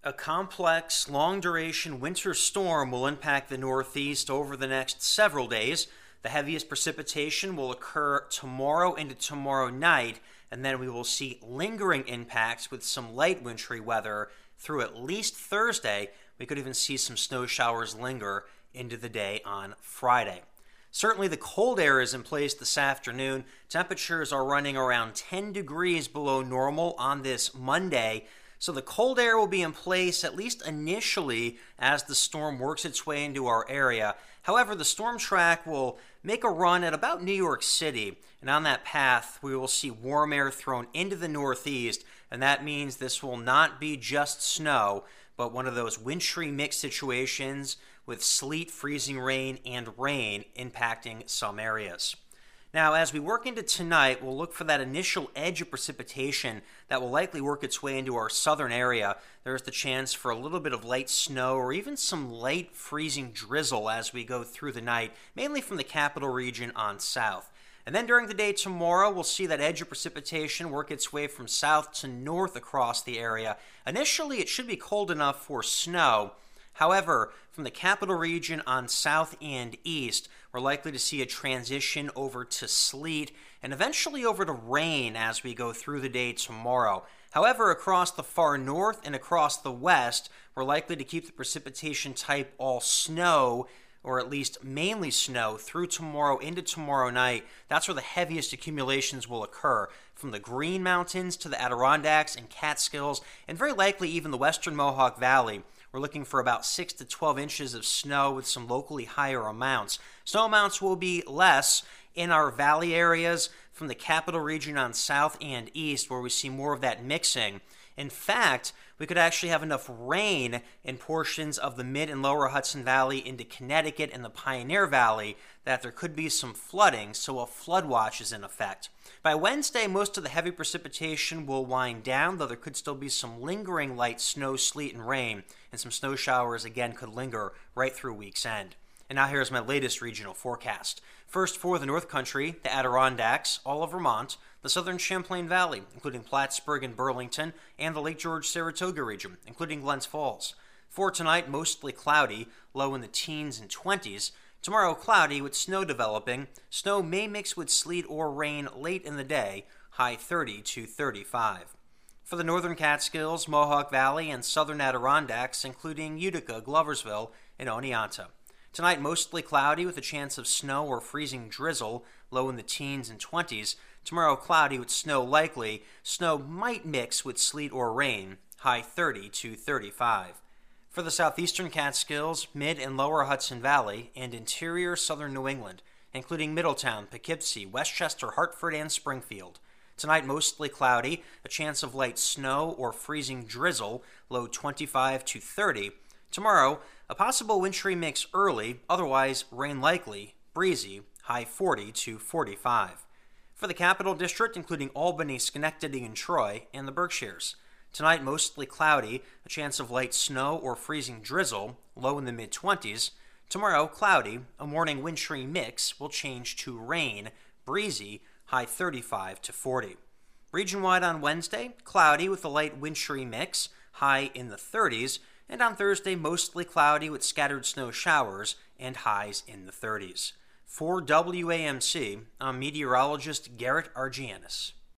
A complex, long-duration winter storm will impact the Northeast over the next several days. The heaviest precipitation will occur tomorrow into tomorrow night, and then we will see lingering impacts with some light wintry weather through at least Thursday. We could even see some snow showers linger into the day on Friday. Certainly the cold air is in place this afternoon. Temperatures are running around 10 degrees below normal on this Monday. So the cold air will be in place, at least initially, as the storm works its way into our area. However, the storm track will make a run at about New York City, and on that path, we will see warm air thrown into the northeast, and that means this will not be just snow, but one of those wintry mix situations with sleet, freezing rain, and rain impacting some areas. Now, as we work into tonight, we'll look for that initial edge of precipitation that will likely work its way into our southern area. There's the chance for a little bit of light snow or even some light freezing drizzle as we go through the night, mainly from the capital region on south. And then during the day tomorrow, we'll see that edge of precipitation work its way from south to north across the area. Initially, it should be cold enough for snow. However, from the capital region on south and east, we're likely to see a transition over to sleet and eventually over to rain as we go through the day tomorrow. However, across the far north and across the west, we're likely to keep the precipitation type all snow, or at least mainly snow, through tomorrow into tomorrow night. That's where the heaviest accumulations will occur, from the Green Mountains to the Adirondacks and Catskills, and very likely even the western Mohawk Valley. We're looking for about 6 to 12 inches of snow with some locally higher amounts. Snow amounts will be less in our valley areas from the capital region on south and east, where we see more of that mixing. In fact, we could actually have enough rain in portions of the mid and lower Hudson Valley into Connecticut and the Pioneer Valley that there could be some flooding, so a flood watch is in effect. By Wednesday, most of the heavy precipitation will wind down, though there could still be some lingering light snow, sleet, and rain, and some snow showers again could linger right through week's end. And now here's my latest regional forecast. First, for the North Country, the Adirondacks, all of Vermont, the southern Champlain Valley, including Plattsburgh and Burlington, and the Lake George-Saratoga region, including Glens Falls. For tonight, mostly cloudy, low in the teens and 20s. Tomorrow, cloudy with snow developing. Snow may mix with sleet or rain late in the day, high 30 to 35. For the northern Catskills, Mohawk Valley, and southern Adirondacks, including Utica, Gloversville, and Oneonta. Tonight, mostly cloudy with a chance of snow or freezing drizzle, low in the teens and 20s. Tomorrow, cloudy with snow likely. Snow might mix with sleet or rain, high 30 to 35. For the southeastern Catskills, mid and lower Hudson Valley, and interior southern New England, including Middletown, Poughkeepsie, Westchester, Hartford, and Springfield. Tonight, mostly cloudy, a chance of light snow or freezing drizzle, low 25 to 30. Tomorrow, a possible wintry mix early, otherwise rain likely, breezy, high 40 to 45. For the Capital District, including Albany, Schenectady, and Troy, and the Berkshires. Tonight, mostly cloudy, a chance of light snow or freezing drizzle, low in the mid-20s. Tomorrow, cloudy, a morning wintry mix will change to rain, breezy, high 35 to 40. Region-wide on Wednesday, cloudy with a light wintry mix, high in the 30s. And on Thursday, mostly cloudy with scattered snow showers and highs in the 30s. For WAMC, I'm meteorologist Garrett Argianis.